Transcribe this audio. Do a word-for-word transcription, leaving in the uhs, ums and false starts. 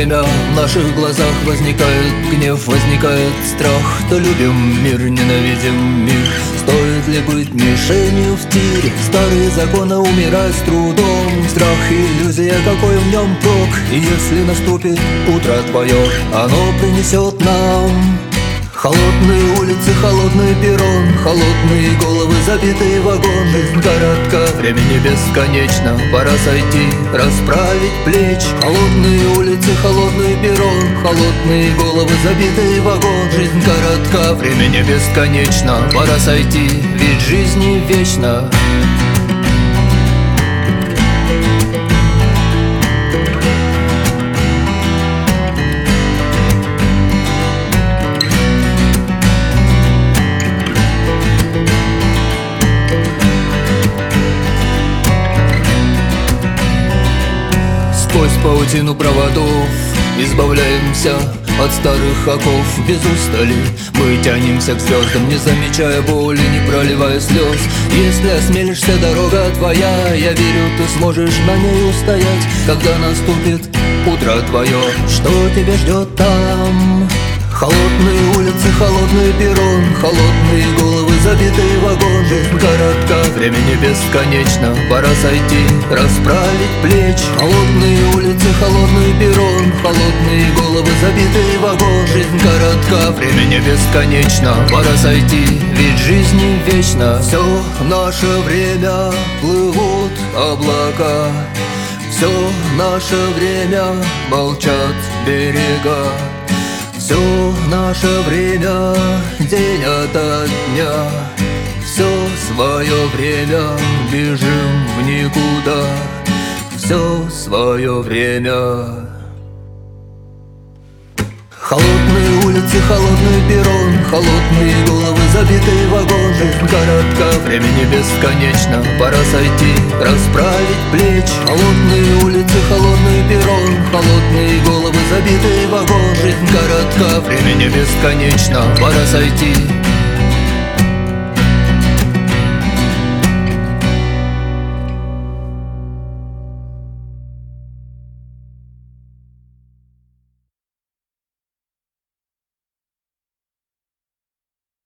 время в наших глазах возникает гнев, возникает страх. То любим мир, ненавидим мир. Стоит ли быть мишенью в тире? Старые законы умирают с трудом. Страх и иллюзия, какой в нем прок? И если наступит утро твое, оно принесет нам холодные улицы, холодный перрон, холодные головы, забитые вагоны. Жизнь коротка, времени бесконечно, пора сойти, расправить плечи. Холодные улицы, холодный перрон, холодные головы, забитые вагоны. Жизнь коротка, времени бесконечно, пора сойти, ведь жизнь не вечна. Сквозь паутину проводов избавляемся от старых оков. Без устали мы тянемся к звездам, не замечая боли, не проливая слез. Если осмелишься, дорога твоя, я верю, ты сможешь на ней устоять. Когда наступит утро твое, что тебя ждет там? Холодные улицы, холодный перрон, холодные головы, забитые вагоны. Жизнь коротка, времени бесконечно, пора сойти, расправить плечи. Холодные улицы, холодный перрон, холодные головы, забитые вагоны. Жизнь коротка, времени бесконечно, пора сойти, ведь жизнь не вечна. Все наше время плывут облака, все наше время молчат берега. Все наше время день ото дня, все свое время бежим в никуда, все свое время. Холодные улицы, холодный перрон, холодные головы, забитые вагоны. Жизнь коротка, времени бесконечно, пора сойти, расправить плечи. Холодные улицы, холодный перрон, холодные головы, забитые вагоны. Жизнь коротка, времени бесконечно, пора сойти,